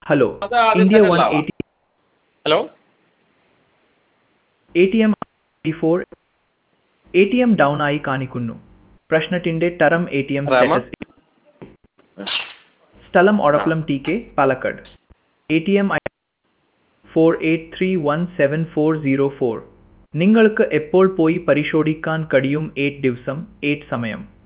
Hello അത് ആദ്യം India തന്നെ വൺ ഉള്ളതാവാം. Hello A T M 4 A T M down ആയി കാണിക്കുന്നു പ്രശ്നത്തിന്റെ തരം എ ടി എം രാമ സ്റ്റാറ്റസ് സ്ഥലം ഒഴപ്പലം T K Palakkad A T M 48317404 നിങ്ങൾക്ക് എപ്പോൾ പോയി പരിശോധിക്കാൻ കഴിയും 8 ദിവസം 8 സമയം